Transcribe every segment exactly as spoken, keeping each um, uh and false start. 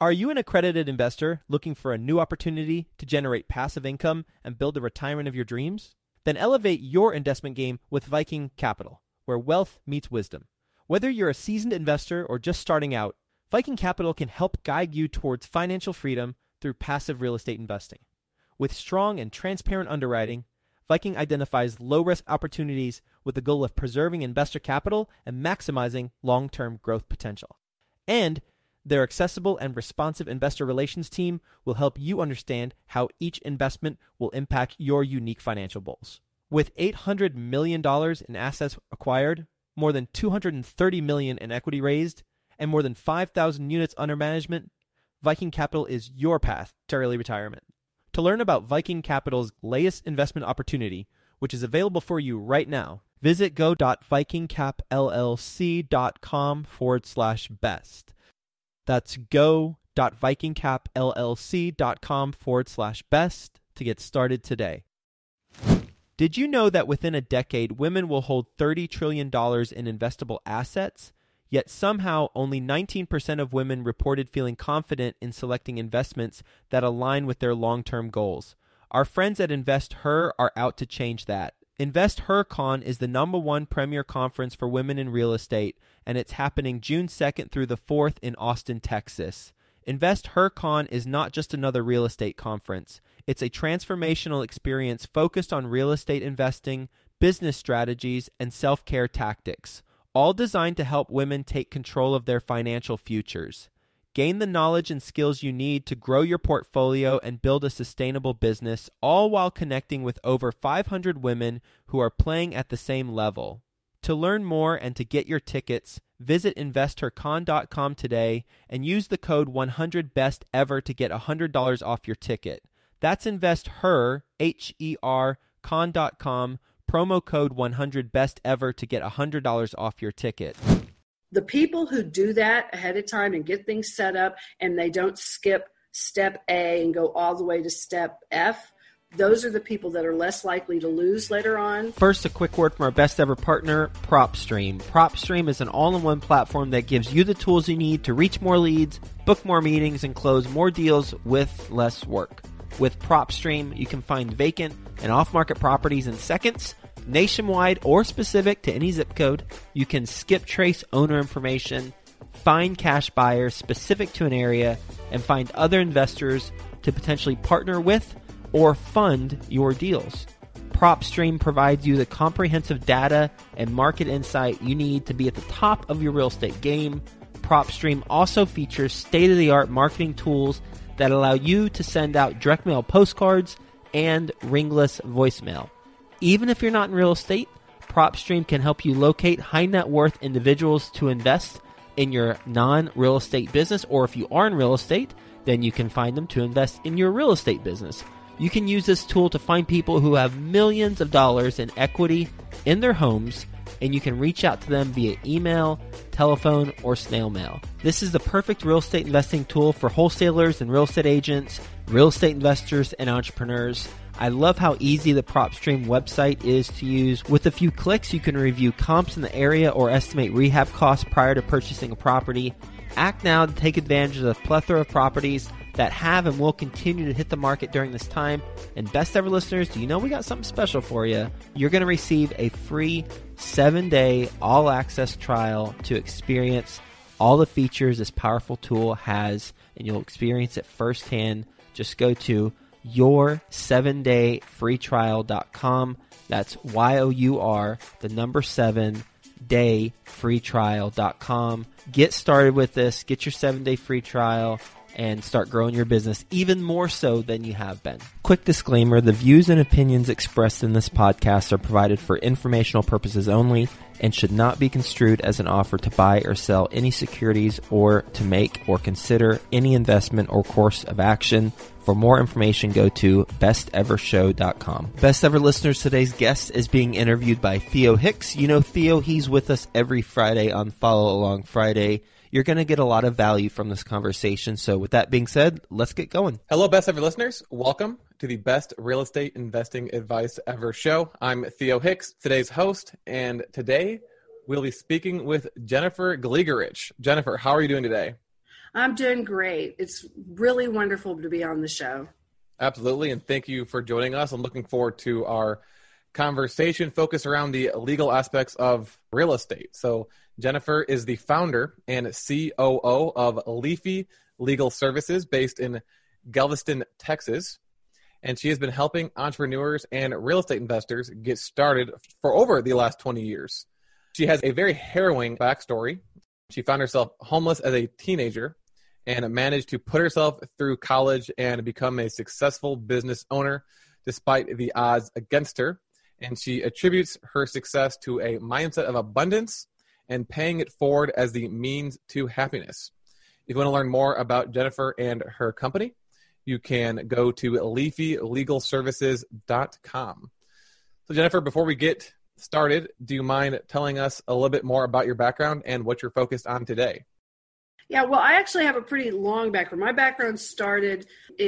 Are you an accredited investor looking for a new opportunity to generate passive income and build the retirement of your dreams? Then elevate your investment game with Viking Capital, where wealth meets wisdom. Whether you're a seasoned investor or just starting out, Viking Capital can help guide you towards financial freedom through passive real estate investing. With strong and transparent underwriting, Viking identifies low-risk opportunities with the goal of preserving investor capital and maximizing long-term growth potential. And their accessible and responsive investor relations team will help you understand how each investment will impact your unique financial goals. With eight hundred million dollars in assets acquired, more than two hundred thirty million dollars in equity raised, and more than five thousand units under management, Viking Capital is your path to early retirement. To learn about Viking Capital's latest investment opportunity, which is available for you right now, visit go.vikingcapllc.com forward slash best. That's go.vikingcapllc.com forward slash best to get started today. Did you know that within a decade, women will hold thirty trillion dollars in investable assets? Yet somehow only nineteen percent of women reported feeling confident in selecting investments that align with their long-term goals. Our friends at InvestHer are out to change that. InvestHerCon is the number one premier conference for women in real estate, and it's happening June second through the fourth in Austin, Texas. InvestHerCon is not just another real estate conference. It's a transformational experience focused on real estate investing, business strategies, and self-care tactics, all designed to help women take control of their financial futures. Gain the knowledge and skills you need to grow your portfolio and build a sustainable business, all while connecting with over five hundred women who are playing at the same level. To learn more and to get your tickets, visit investor con dot com today and use the code one hundred best ever to get one hundred dollars off your ticket. That's InvestHer, H E R, con dot com, promo code one hundred best ever to get one hundred dollars off your ticket. The people who do that ahead of time and get things set up and they don't skip step A and go all the way to step F, those are the people that are less likely to lose later on. First, a quick word from our best ever partner, PropStream. PropStream is an all-in-one platform that gives you the tools you need to reach more leads, book more meetings, and close more deals with less work. With PropStream, you can find vacant and off-market properties in seconds, nationwide or specific to any zip code. You can skip trace owner information, find cash buyers specific to an area, and find other investors to potentially partner with or fund your deals. PropStream provides you the comprehensive data and market insight you need to be at the top of your real estate game. PropStream also features state-of-the-art marketing tools that allow you to send out direct mail postcards and ringless voicemail. Even if you're not in real estate, PropStream can help you locate high net worth individuals to invest in your non-real estate business, or if you are in real estate, then you can find them to invest in your real estate business. You can use this tool to find people who have millions of dollars in equity in their homes, and you can reach out to them via email, telephone, or snail mail. This is the perfect real estate investing tool for wholesalers and real estate agents, real estate investors, and entrepreneurs. I love how easy the PropStream website is to use. With a few clicks, you can review comps in the area or estimate rehab costs prior to purchasing a property. Act now to take advantage of the plethora of properties that have and will continue to hit the market during this time. And best ever listeners, do you know we got something special for you? You're going to receive a free seven-day all-access trial to experience all the features this powerful tool has, and you'll experience it firsthand. Just go to your seven day free trial dot com. That's Y O U R, the number seven, day free trial dot com. Get started with this. Get your seven day free trial and start growing your business even more so than you have been. Quick disclaimer, the views and opinions expressed in this podcast are provided for informational purposes only and should not be construed as an offer to buy or sell any securities or to make or consider any investment or course of action. For more information, go to best ever show dot com. Best Ever listeners, today's guest is being interviewed by Theo Hicks. You know Theo, he's with us every Friday on Follow Along Friday. You're going to get a lot of value from this conversation. So with that being said, let's get going. Hello, Best Ever listeners. Welcome to the Best Real Estate Investing Advice Ever show. I'm Theo Hicks, today's host, and today we'll be speaking with Jennifer Glegerich. Jennifer, how are you doing today? I'm doing great. It's really wonderful to be on the show. Absolutely. And thank you for joining us. I'm looking forward to our conversation focused around the legal aspects of real estate. So Jennifer is the founder and C O O of Leafy Legal Services based in Galveston, Texas. And she has been helping entrepreneurs and real estate investors get started for over the last twenty years. She has a very harrowing backstory. She found herself homeless as a teenager and managed to put herself through college and become a successful business owner despite the odds against her. And she attributes her success to a mindset of abundance and paying it forward as the means to happiness. If you want to learn more about Jennifer and her company, you can go to leafy legal services dot com. So Jennifer, before we get started, do you mind telling us a little bit more about your background and what you're focused on today? Yeah, well, I actually have a pretty long background. My background started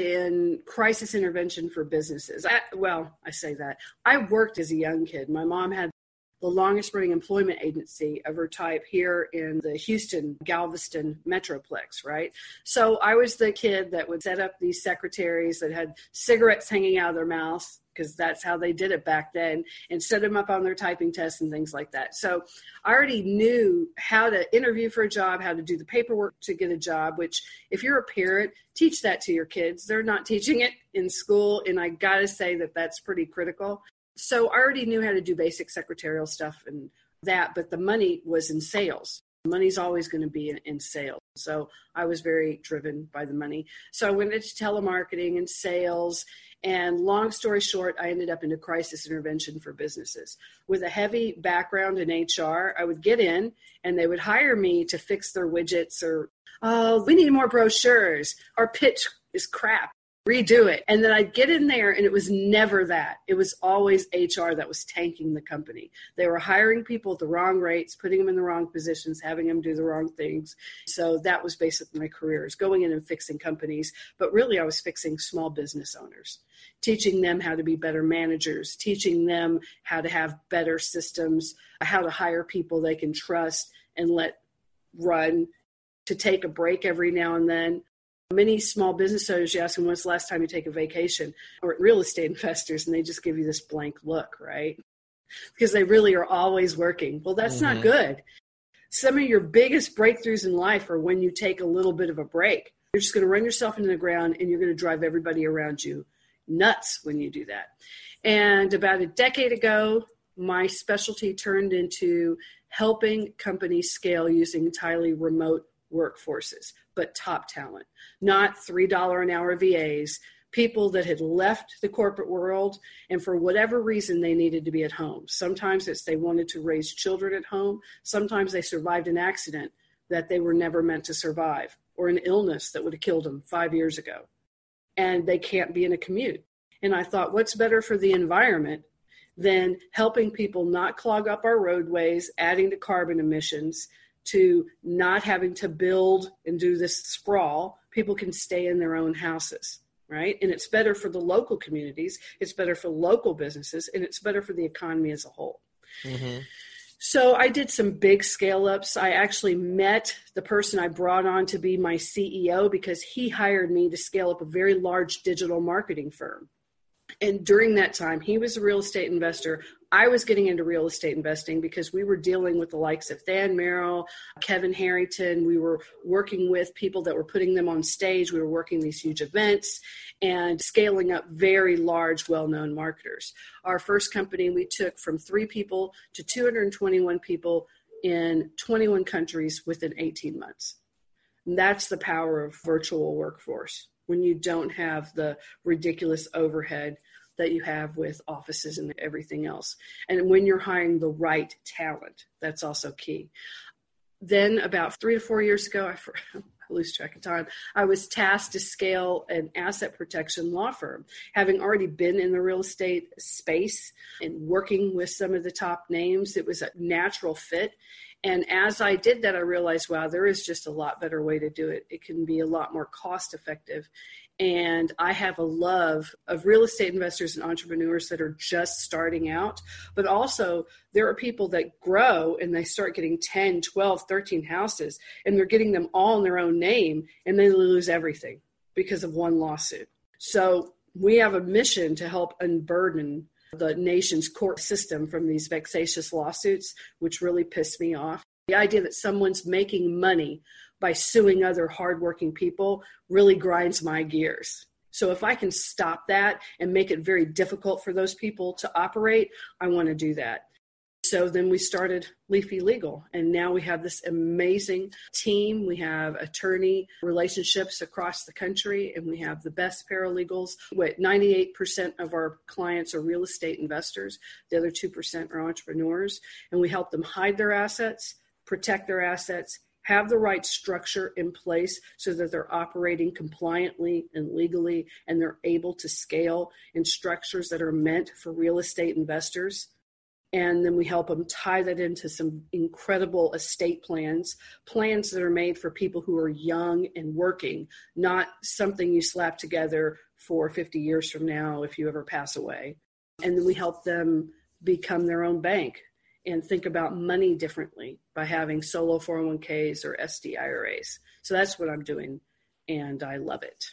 in crisis intervention for businesses. I, well, I say that. I worked as a young kid. My mom had the longest running employment agency of her type here in the Houston, Galveston Metroplex, right? So I was the kid that would set up these secretaries that had cigarettes hanging out of their mouths, because that's how they did it back then, and set them up on their typing tests and things like that. So I already knew how to interview for a job, how to do the paperwork to get a job, which if you're a parent, teach that to your kids. They're not teaching it in school, and I got to say that that's pretty critical. So I already knew how to do basic secretarial stuff and that, but the money was in sales. Money's always going to be in, in sales. So I was very driven by the money. So I went into telemarketing and sales. And long story short, I ended up into crisis intervention for businesses. With a heavy background in H R, I would get in and they would hire me to fix their widgets or, oh, we need more brochures. Our pitch is crap. Redo it. And then I'd get in there and it was never that. It was always H R that was tanking the company. They were hiring people at the wrong rates, putting them in the wrong positions, having them do the wrong things. So that was basically my career, is going in and fixing companies. But really I was fixing small business owners, teaching them how to be better managers, teaching them how to have better systems, how to hire people they can trust and let run, to take a break every now and then. Many small business owners, you ask them, when's the last time you take a vacation? Or real estate investors, and they just give you this blank look, right? Because they really are always working. Well, that's mm-hmm. not good. Some of your biggest breakthroughs in life are when you take a little bit of a break. You're just going to run yourself into the ground, and you're going to drive everybody around you nuts when you do that. And about a decade ago, my specialty turned into helping companies scale using entirely remote workforces, but top talent, not three dollars an hour V As, people that had left the corporate world and for whatever reason they needed to be at home. Sometimes it's they wanted to raise children at home. Sometimes they survived an accident that they were never meant to survive, or an illness that would have killed them five years ago. And they can't be in a commute. And I thought, what's better for the environment than helping people not clog up our roadways, adding to carbon emissions, to not having to build and do this sprawl. People can stay in their own houses, right? And it's better for the local communities, it's better for local businesses, and it's better for the economy as a whole. Mm-hmm. So I did some big scale ups. I actually met the person I brought on to be my C E O because he hired me to scale up a very large digital marketing firm. And during that time, he was a real estate investor. I was getting into real estate investing because we were dealing with the likes of Than Merrill, Kevin Harrington. We were working with people that were putting them on stage. We were working these huge events and scaling up very large, well-known marketers. Our first company, we took from three people to two hundred twenty-one people in twenty-one countries within eighteen months. And that's the power of virtual workforce, when you don't have the ridiculous overhead that you have with offices and everything else. And when you're hiring the right talent, that's also key. Then about three to four years ago, I, I lose track of time, I was tasked to scale an asset protection law firm. Having already been in the real estate space and working with some of the top names, it was a natural fit. And as I did that, I realized, wow, there is just a lot better way to do it. It can be a lot more cost effective. And I have a love of real estate investors and entrepreneurs that are just starting out. But also there are people that grow and they start getting ten, twelve, thirteen houses, and they're getting them all in their own name, and they lose everything because of one lawsuit. So we have a mission to help unburden the nation's court system from these vexatious lawsuits, which really piss me off. The idea that someone's making money by suing other hardworking people really grinds my gears. So if I can stop that and make it very difficult for those people to operate, I want to do that. So then we started Leafy Legal, and now we have this amazing team. We have attorney relationships across the country, and we have the best paralegals. What, ninety-eight percent of our clients are real estate investors. The other two percent are entrepreneurs, and we help them hide their assets, protect their assets, have the right structure in place so that they're operating compliantly and legally, and they're able to scale in structures that are meant for real estate investors. And then we help them tie that into some incredible estate plans, plans that are made for people who are young and working, not something you slap together for fifty years from now if you ever pass away. And then we help them become their own bank and think about money differently by having solo four oh one k's or S D I R As. So that's what I'm doing, and I love it.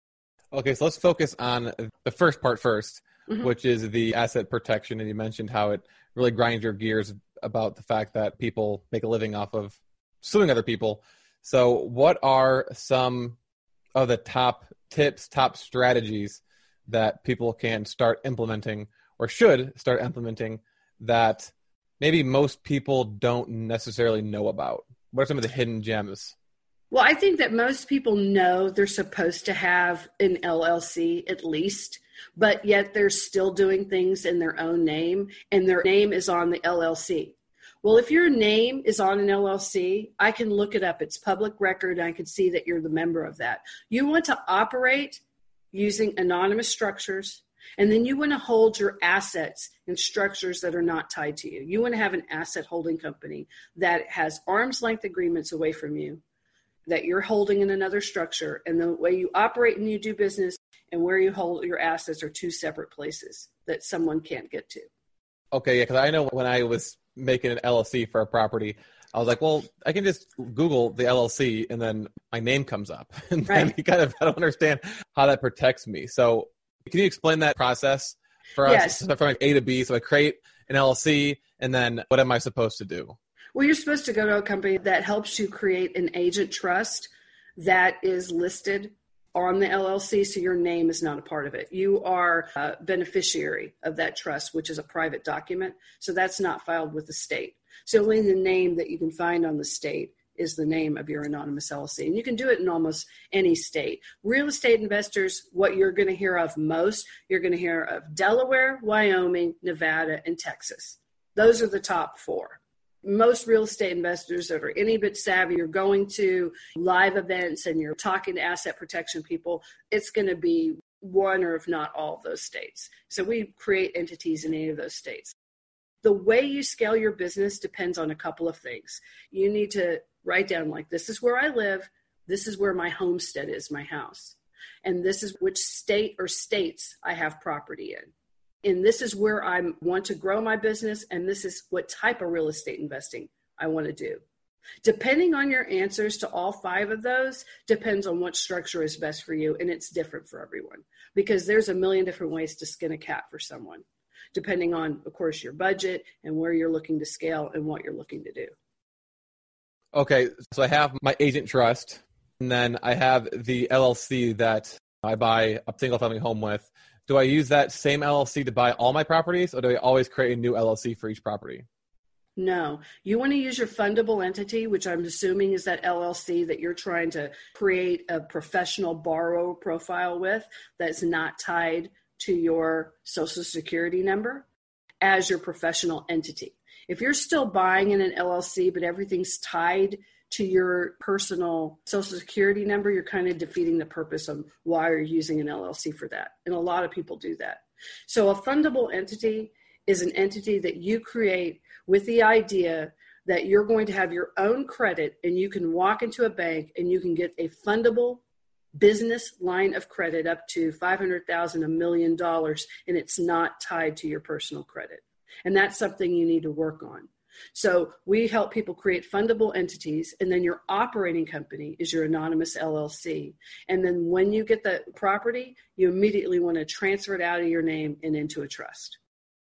Okay, so let's focus on the first part first, Mm-hmm. which is the asset protection. And you mentioned how it really grinds your gears about the fact that people make a living off of suing other people. So what are some of the top tips, top strategies that people can start implementing or should start implementing that maybe most people don't necessarily know about? What are some of the hidden gems? Well, I think that most people know they're supposed to have an L L C at least, but yet they're still doing things in their own name, and their name is on the L L C. Well, if your name is on an L L C, I can look it up. It's public record, and I can see that you're the member of that. You want to operate using anonymous structures, and then you want to hold your assets in structures that are not tied to you. You want to have an asset holding company that has arm's length agreements away from you, that you're holding in another structure, and the way you operate and you do business and where you hold your assets are two separate places that someone can't get to. Okay, yeah, because I know when I was making an L L C for a property, I was like, well, I can just Google the L L C and then my name comes up. And then Right. you kind of I don't understand how that protects me. So can you explain that process for us? Yes. So from like A to B, so I create an L L C, and then what am I supposed to do? Well, you're supposed to go to a company that helps you create an agent trust that is listed on the L L C, so your name is not a part of it. You are a beneficiary of that trust, which is a private document, so that's not filed with the state. So only the name that you can find on the state is the name of your anonymous L L C. And you can do it in almost any state. Real estate investors, what you're going to hear of most, you're going to hear of Delaware, Wyoming, Nevada, and Texas. Those are the top four. Most real estate investors that are any bit savvy, you're going to live events and you're talking to asset protection people, it's going to be one or if not all of those states. So we create entities in any of those states. The way you scale your business depends on a couple of things. You need to write down, like, this is where I live, this is where my homestead is, my house, and this is which state or states I have property in. And this is where I want to grow my business, and this is what type of real estate investing I want to do. Depending on your answers to all five of those depends on what structure is best for you, and it's different for everyone because there's a million different ways to skin a cat for someone, depending on, of course, your budget and where you're looking to scale and what you're looking to do. Okay, so I have my agent trust, and then I have the L L C that I buy a single-family home with. Do I use that same L L C to buy all my properties, or do I always create a new L L C for each property? No, you want to use your fundable entity, which I'm assuming is that L L C that you're trying to create a professional borrower profile with that's not tied to your social security number, as your professional entity. If you're still buying in an L L C, but everything's tied to your personal social security number, you're kind of defeating the purpose of why you're using an L L C for that. And a lot of people do that. So a fundable entity is an entity that you create with the idea that you're going to have your own credit and you can walk into a bank and you can get a fundable business line of credit up to five hundred thousand dollars, a million dollars, and it's not tied to your personal credit. And that's something you need to work on. So we help people create fundable entities, and then your operating company is your anonymous L L C. And then when you get the property, you immediately want to transfer it out of your name and into a trust.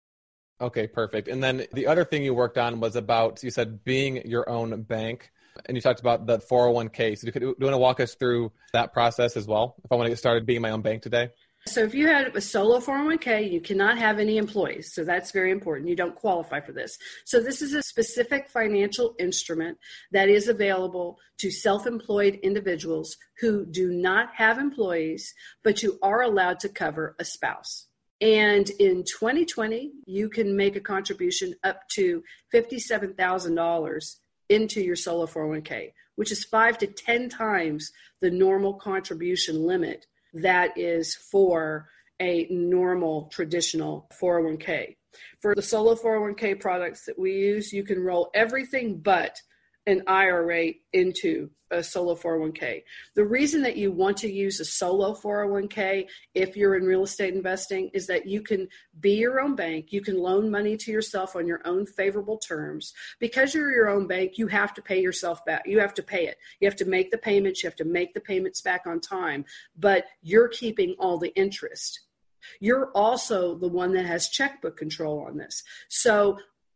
Okay, perfect. And then the other thing you worked on was about, you said being your own bank, and you talked about the four oh one k. So do you, do you want to walk us through that process as well, if I want to get started being my own bank today? So if you had a solo four oh one k, you cannot have any employees. So that's very important. You don't qualify for this. So this is a specific financial instrument that is available to self-employed individuals who do not have employees, but you are allowed to cover a spouse. And in twenty twenty, you can make a contribution up to fifty-seven thousand dollars into your solo four oh one k, which is five to ten times the normal contribution limit that is for a normal traditional four oh one k. For the solo four oh one k products that we use, you can roll everything but an I R A into a solo four oh one k. The reason that you want to use a solo four oh one k if you're in real estate investing is that you can be your own bank. You can loan money to yourself on your own favorable terms. Because you're your own bank, you have to pay yourself back. You have to pay it. You have to make the payments. You have to make the payments back on time, but you're keeping all the interest. You're also the one that has checkbook control on this. So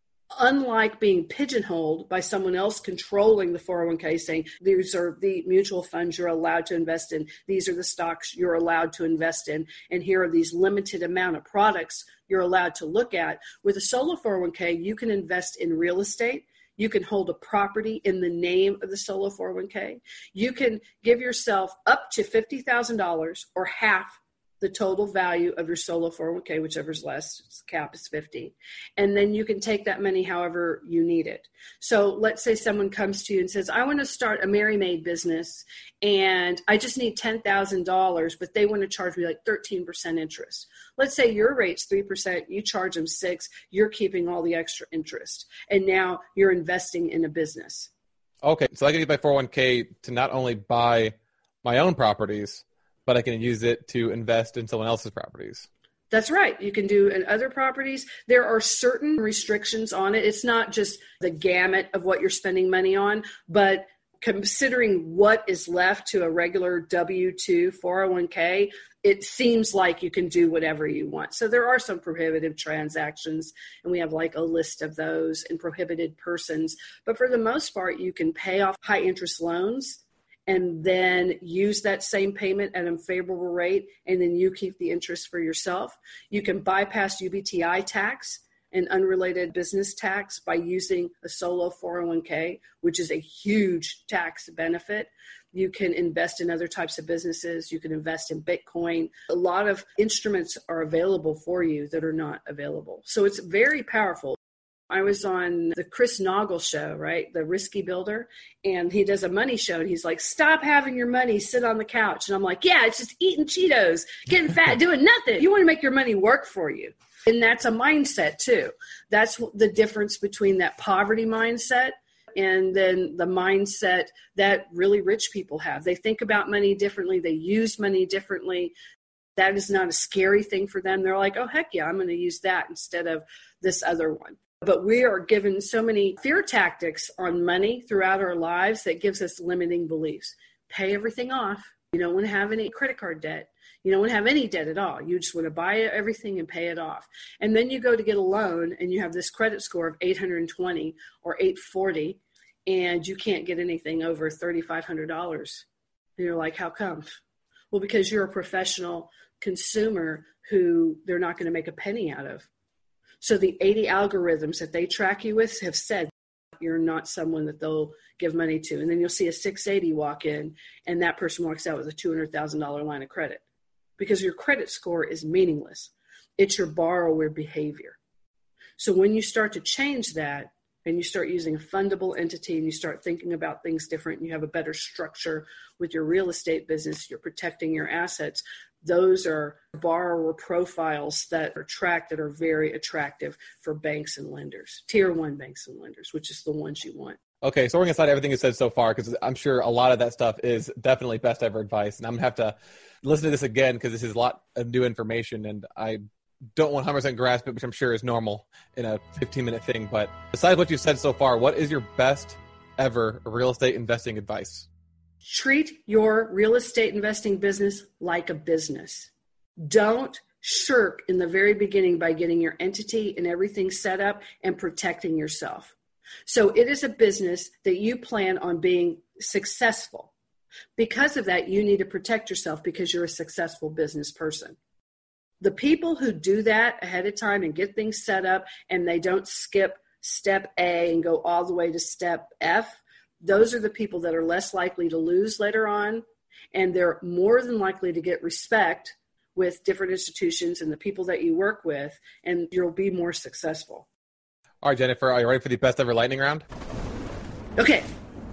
unlike being pigeonholed by someone else controlling the four oh one k, saying these are the mutual funds you're allowed to invest in, these are the stocks you're allowed to invest in, and here are these limited amount of products you're allowed to look at. With a solo four oh one k, you can invest in real estate. You can hold a property in the name of the solo four oh one k. You can give yourself up to fifty thousand dollars or half the total value of your solo four oh one k, whichever's less, cap is fifty. And then you can take that money however you need it. So let's say someone comes to you and says, I want to start a Mary Maid business and I just need ten thousand dollars, but they want to charge me like thirteen percent interest. Let's say your rate's three percent, you charge them six, you're keeping all the extra interest. And now you're investing in a business. Okay, so I can use my four oh one k to not only buy my own properties, but I can use it to invest in someone else's properties. That's right. You can do in other properties. There are certain restrictions on it. It's not just the gamut of what you're spending money on, but considering what is left to a regular W two four oh one k, it seems like you can do whatever you want. So there are some prohibitive transactions, and we have like a list of those and prohibited persons. But for the most part, you can pay off high interest loans and then use that same payment at a favorable rate, and then you keep the interest for yourself. You can bypass U B T I tax and unrelated business tax by using a solo four oh one k, which is a huge tax benefit. You can invest in other types of businesses. You can invest in Bitcoin. A lot of instruments are available for you that are not available. So it's very powerful. I was on the Chris Naugle show, right? The Risky Builder. And he does a money show. And he's like, stop having your money sit on the couch. And I'm like, yeah, it's just eating Cheetos, getting fat, doing nothing. You want to make your money work for you. And that's a mindset too. That's the difference between that poverty mindset and then the mindset that really rich people have. They think about money differently. They use money differently. That is not a scary thing for them. They're like, oh, heck yeah, I'm going to use that instead of this other one. But we are given so many fear tactics on money throughout our lives that gives us limiting beliefs. Pay everything off. You don't want to have any credit card debt. You don't want to have any debt at all. You just want to buy everything and pay it off. And then you go to get a loan and you have this credit score of eight hundred twenty or eight forty, and you can't get anything over three thousand five hundred dollars. And you're like, how come? Well, because you're a professional consumer who they're not going to make a penny out of. So the eighty algorithms that they track you with have said you're not someone that they'll give money to. And then you'll see a six eighty walk in, and that person walks out with a two hundred thousand dollars line of credit because your credit score is meaningless. It's your borrower behavior. So when you start to change that, and you start using a fundable entity and you start thinking about things different and you have a better structure with your real estate business, you're protecting your assets. Those are borrower profiles that are tracked that are very attractive for banks and lenders, tier one banks and lenders, which is the ones you want. Okay, so we're going to cite everything you said so far because I'm sure a lot of that stuff is definitely best ever advice. And I'm going to have to listen to this again because this is a lot of new information and I don't one hundred percent grasp it, which I'm sure is normal in a fifteen minute thing. But besides what you've said so far, what is your best ever real estate investing advice? Treat your real estate investing business like a business. Don't shirk in the very beginning by getting your entity and everything set up and protecting yourself. So it is a business that you plan on being successful. Because of that, you need to protect yourself because you're a successful business person. The people who do that ahead of time and get things set up and they don't skip step A and go all the way to step F, those are the people that are less likely to lose later on, and they're more than likely to get respect with different institutions and the people that you work with, and you'll be more successful. All right, Jennifer, are you ready for the best ever lightning round? Okay.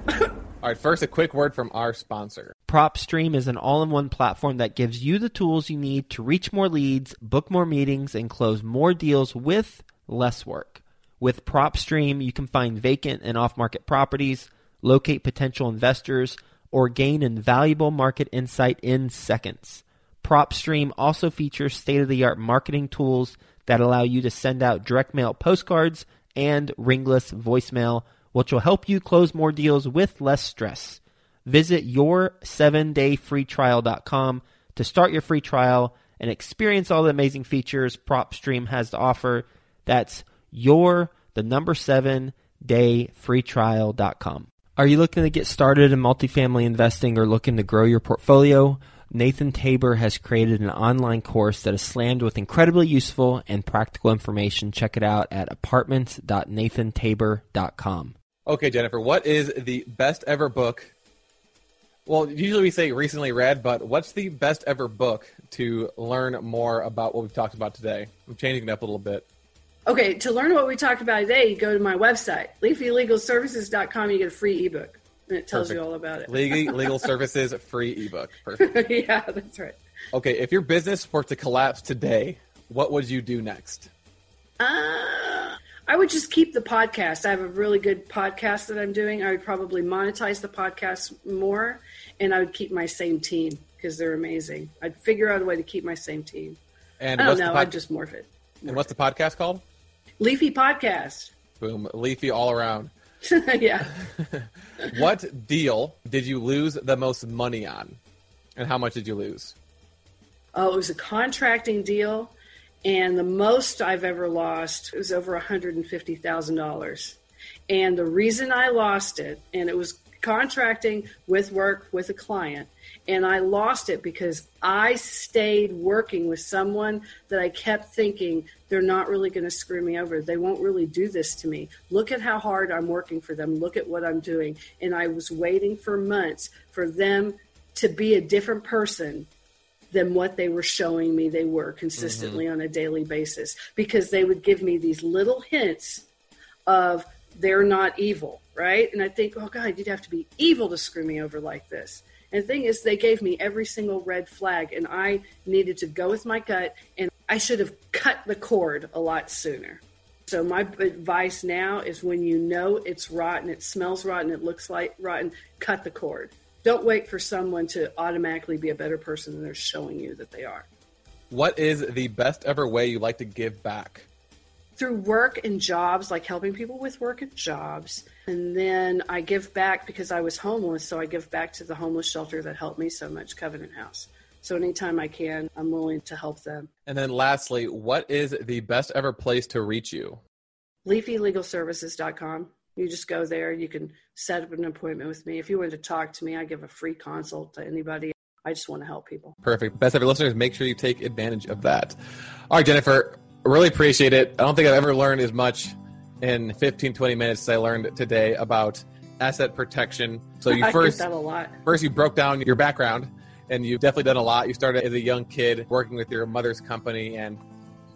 All right, first, a quick word from our sponsor. PropStream is an all-in-one platform that gives you the tools you need to reach more leads, book more meetings, and close more deals with less work. With PropStream, you can find vacant and off-market properties, locate potential investors, or gain invaluable market insight in seconds. PropStream also features state-of-the-art marketing tools that allow you to send out direct mail postcards and ringless voicemail, which will help you close more deals with less stress. Visit your seven day free trial dot com to start your free trial and experience all the amazing features PropStream has to offer. That's your, the number seven, day free trial dot com. Are you looking to get started in multifamily investing or looking to grow your portfolio? Nathan Tabor has created an online course that is slammed with incredibly useful and practical information. Check it out at apartments dot nathan tabor dot com. Okay, Jennifer, what is the best ever book? Well, usually we say recently read, but what's the best ever book to learn more about what we've talked about today? I'm changing it up a little bit. Okay, to learn what we talked about today, you go to my website, leafy legal services dot com. You get a free ebook, and it tells Perfect. you all about it. Legal, Legal Services free ebook. Perfect. Yeah, that's right. Okay, if your business were to collapse today, what would you do next? Uh, I would just keep the podcast. I have a really good podcast that I'm doing. I would probably monetize the podcast more, and I would keep my same team because they're amazing. I'd figure out a way to keep my same team. And I don't what's know. the pod- I'd just morph it. Morph and what's the podcast called? Leafy Podcast. Boom, Leafy all around. Yeah. What deal did you lose the most money on? And how much did you lose? Oh, it was a contracting deal, and the most I've ever lost was over one hundred fifty thousand dollars. And the reason I lost it, and it was contracting with work with a client, and I lost it because I stayed working with someone that I kept thinking they're not really going to screw me over. They won't really do this to me. Look at how hard I'm working for them. Look at what I'm doing. And I was waiting for months for them to be a different person than what they were showing me they were consistently mm-hmm. on a daily basis, because they would give me these little hints of they're not evil, right? And I think, oh God, you'd have to be evil to screw me over like this. And the thing is, they gave me every single red flag, and I needed to go with my gut, and I should have cut the cord a lot sooner. So my advice now is when you know it's rotten, it smells rotten, it looks like rotten, cut the cord. Don't wait for someone to automatically be a better person than they're showing you that they are. What is the best ever way you like to give back? Through work and jobs, like helping people with work and jobs. And then I give back because I was homeless, so I give back to the homeless shelter that helped me so much, Covenant House. So anytime I can, I'm willing to help them. And then lastly, what is the best ever place to reach you? leafy legal services dot com. You just go there. You can set up an appointment with me. If you want to talk to me, I give a free consult to anybody. I just want to help people. Perfect. Best ever listeners, make sure you take advantage of that. All right, Jennifer, really appreciate it. I don't think I've ever learned as much in fifteen, twenty minutes as I learned today about asset protection. So you I first, get that a lot. first you broke down your background, and you've definitely done a lot. You started as a young kid working with your mother's company, and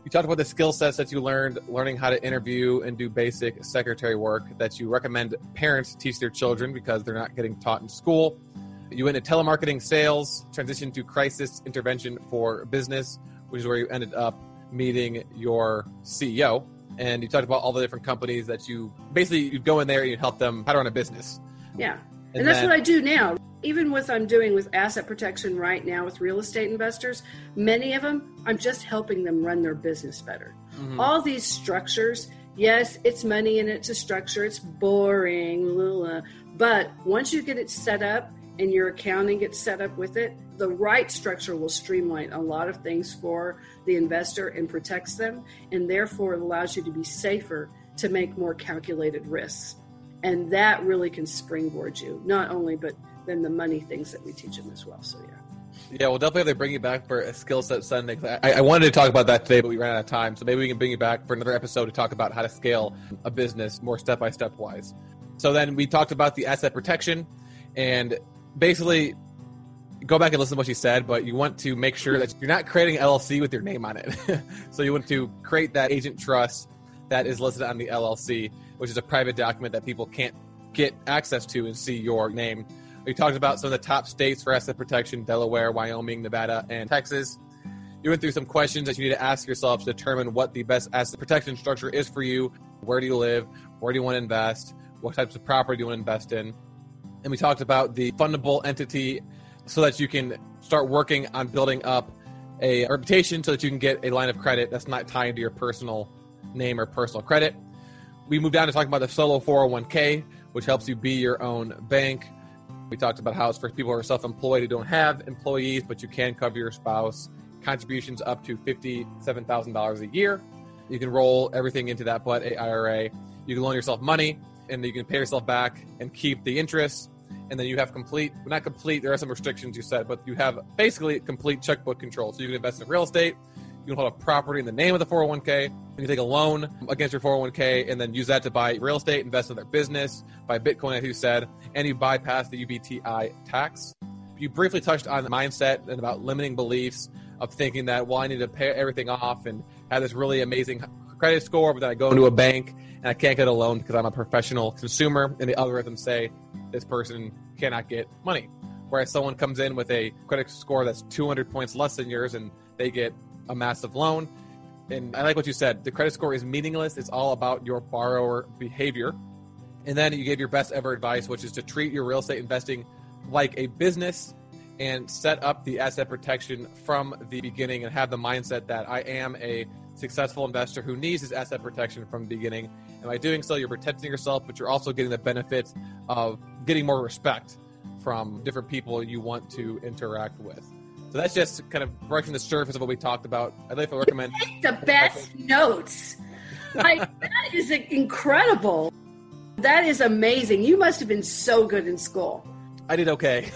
You talked about the skill sets that you learned, learning how to interview and do basic secretary work that you recommend parents teach their children because they're not getting taught in school. You went into telemarketing sales, transitioned to crisis intervention for business, which is where you ended up meeting your C E O. And you talked about all the different companies that you basically you'd go in there and you'd help them how to run a business. Yeah. And, and that's then, what I do now. Even with I'm doing with asset protection right now with real estate investors, many of them, I'm just helping them run their business better. Mm-hmm. All these structures, yes, it's money and it's a structure. It's boring. Blah, blah, but once you get it set up and your accounting gets set up with it, the right structure will streamline a lot of things for the investor and protects them. And therefore, it allows you to be safer to make more calculated risks. And that really can springboard you, not only, but then the money things that we teach them as well. So, yeah. Yeah, we'll definitely have to bring you back for a skill set Sunday. I, I wanted to talk about that today, but we ran out of time. So maybe we can bring you back for another episode to talk about how to scale a business more step-by-step wise. So then we talked about the asset protection and basically go back and listen to what she said, but you want to make sure that you're not creating an L L C with your name on it. So you want to create that agent trust that is listed on the L L C, which is a private document that people can't get access to and see your name. We talked about some of the top states for asset protection: Delaware, Wyoming, Nevada, and Texas. You went through some questions that you need to ask yourself to determine what the best asset protection structure is for you. Where do you live? Where do you want to invest? What types of property do you want to invest in? And we talked about the fundable entity so that you can start working on building up a reputation so that you can get a line of credit that's not tied to your personal name or personal credit. We moved on to talking about the solo four oh one k, which helps you be your own bank. We talked about how it's for people who are self-employed who don't have employees, but you can cover your spouse. Contributions up to fifty-seven thousand dollars a year. You can roll everything into that but a I R A. You can loan yourself money, and you can pay yourself back and keep the interest. And then you have complete, well, not complete, there are some restrictions you said, but you have basically complete checkbook control. So you can invest in real estate. You can hold a property in the name of the four oh one k. You can take a loan against your four oh one k and then use that to buy real estate, invest in their business, buy Bitcoin, as you said, and you bypass the U B T I tax. You briefly touched on the mindset and about limiting beliefs of thinking that, well, I need to pay everything off and have this really amazing credit score, but then I go into a bank and I can't get a loan because I'm a professional consumer and the algorithms say this person cannot get money. Whereas someone comes in with a credit score that's two hundred points less than yours and they get a massive loan. And I like what you said. The credit score is meaningless. It's all about your borrower behavior. And then you gave your best ever advice, which is to treat your real estate investing like a business and set up the asset protection from the beginning and have the mindset that I am a successful investor who needs his asset protection from the beginning. And by doing so, you're protecting yourself, but you're also getting the benefits of getting more respect from different people you want to interact with. So that's just kind of brushing the surface of what we talked about. I'd like to recommend the best notes. Like, that is incredible. That is amazing. You must have been so good in school. I did okay.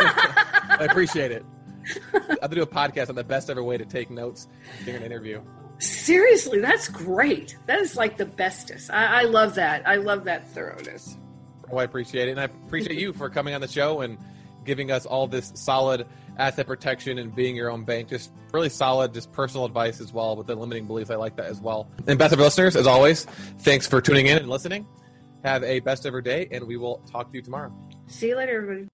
I appreciate it. I'll do a podcast on the best ever way to take notes during an interview. Seriously, that's great. That is like the bestest. I, I love that. I love that thoroughness. Oh, I appreciate it. And I appreciate you for coming on the show and giving us all this solid asset protection and being your own bank. Just really solid, just personal advice as well with the limiting beliefs. I like that as well. And best ever listeners, as always, thanks for tuning in and listening. Have a best ever day, and we will talk to you tomorrow. See you later, everybody.